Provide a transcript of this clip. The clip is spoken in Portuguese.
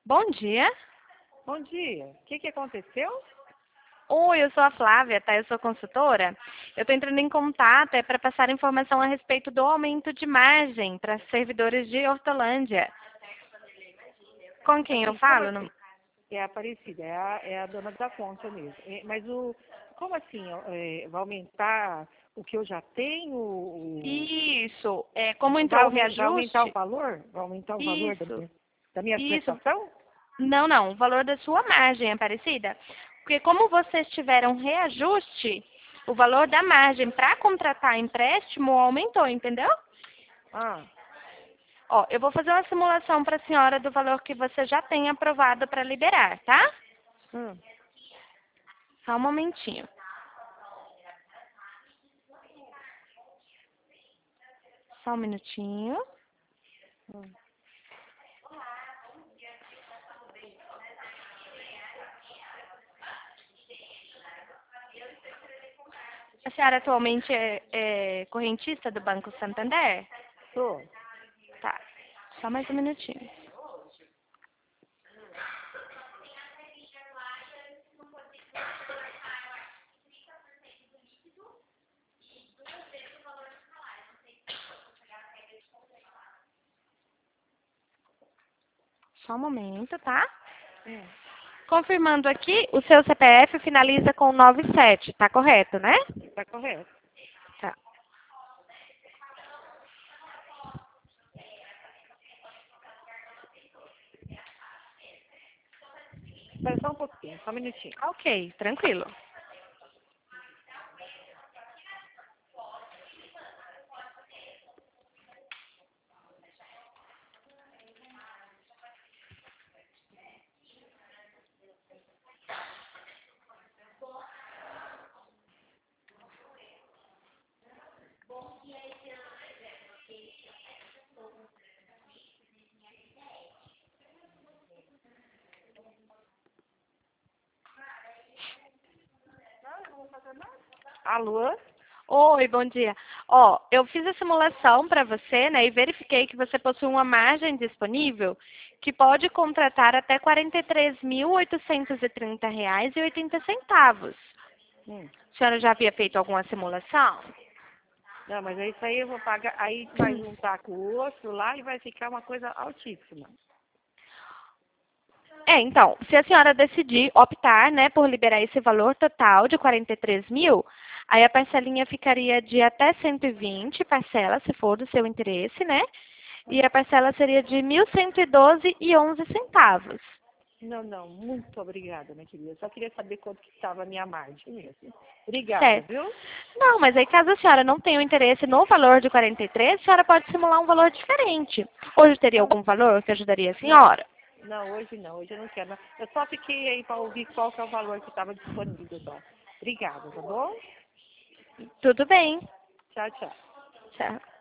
Bom dia. Bom dia. O que aconteceu? Oi, eu sou a Flávia, tá? Eu sou consultora. Eu estou entrando em contato para passar informação a respeito do aumento de margem para servidores de Hortolândia. Com quem eu Assim, como falo? assim? É a Aparecida, é a dona da conta mesmo. Mas como assim? Vai aumentar o que eu já tenho? Isso. Como Vai, entrou o vai aumentar o reajuste? valor? Vai aumentar o valor da Isso. minha Isso. prestação? Não, não. O valor da sua margem, Aparecida. Porque como vocês tiveram reajuste, o valor da margem para contratar empréstimo aumentou, entendeu? Ah, Ó, eu vou fazer uma simulação para a senhora do valor que você já tem aprovado para liberar, tá? hum, Só um momentinho. Só um minutinho. hum. A senhora atualmente é correntista do Banco Santander? Tô. Tá. Só mais um minutinho. Só um momento, tá? Hum, Confirmando aqui, o seu CPF finaliza com 97, tá correto, né? tá correto. Tá. Espera só um pouquinho, só um minutinho. Ok, tranquilo. Alô? Oi, bom dia. Ó, eu fiz a simulação para você, né, e verifiquei que você possui uma margem disponível que pode contratar até R$ 43.830,80. Hum. A senhora já havia feito alguma simulação? Não, mas é isso aí eu vou pagar, aí vai juntar com o outro lá e vai ficar uma coisa altíssima. Então, se a senhora decidir optar, né, por liberar esse valor total de 43 mil, aí a parcelinha ficaria de até 120 parcelas, se for do seu interesse, né? E a parcela seria de 1.112,11 centavos. Não, não, muito obrigada, minha querida. Eu só queria saber quanto que estava a minha margem mesmo. Obrigada, Certo. viu? Não, mas aí caso a senhora não tenha o interesse no valor de 43, a senhora pode simular um valor diferente. Hoje teria Não, algum valor que ajudaria a não, senhora? não, hoje não, hoje eu não quero. Não. Eu só fiquei aí para ouvir qual que é o valor que estava disponível só. Obrigada, tá bom? Tudo bem. Tchau, tchau. Tchau.